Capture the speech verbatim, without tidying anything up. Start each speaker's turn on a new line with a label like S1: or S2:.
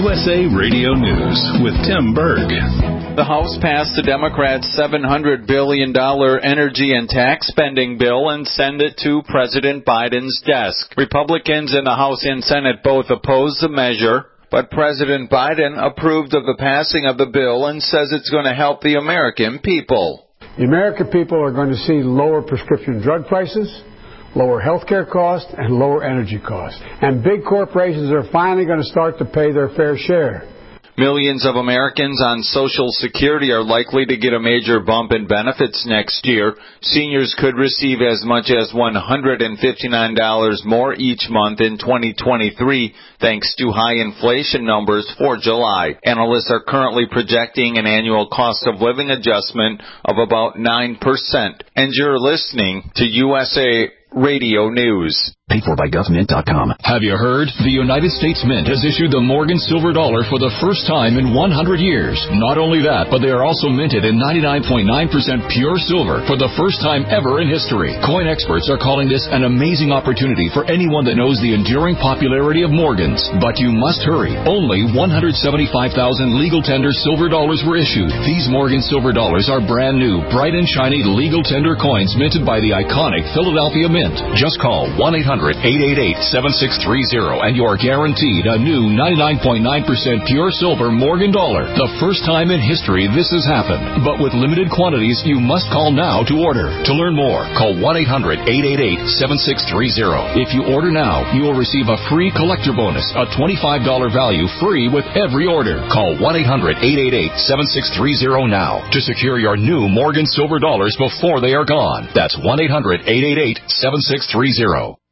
S1: U S A Radio News with Tim Berg.
S2: The House passed the Democrats' seven hundred billion dollars energy and tax spending bill and sent it to President Biden's desk. Republicans in the House and Senate both opposed the measure, but President Biden approved of the passing of the bill and says it's going to help the American people.
S3: The American people are going to see lower prescription drug prices, lower health care costs, and lower energy costs. And big corporations are finally going to start to pay their fair share.
S2: Millions of Americans on Social Security are likely to get a major bump in benefits next year. Seniors could receive as much as one hundred fifty-nine dollars more each month in twenty twenty-three, thanks to high inflation numbers for July. Analysts are currently projecting an annual cost of living adjustment of about nine percent. And you're listening to U S A Radio News.
S4: Paid for by gov mint dot com.
S5: Have you heard? The United States Mint has issued the Morgan Silver Dollar for the first time in one hundred years. Not only that, but they are also minted in ninety-nine point nine percent pure silver for the first time ever in history. Coin experts are calling this an amazing opportunity for anyone that knows the enduring popularity of Morgans. But you must hurry. Only one hundred seventy-five thousand legal tender silver dollars were issued. These Morgan Silver Dollars are brand new, bright and shiny legal tender coins minted by the iconic Philadelphia Mint. Just call one eight hundred eight eight eight seven six three zero and you're guaranteed a new ninety-nine point nine percent pure silver Morgan dollar. The first time in history this has happened. But with limited quantities, you must call now to order. To learn more, call one eight hundred eight eight eight seven six three zero. If you order now, you will receive a free collector bonus, a twenty-five dollars value free with every order. Call one eight hundred eight eight eight seven six three zero now to secure your new Morgan Silver Dollars before they are gone. That's one eight hundred eight eight eight seven six three zero.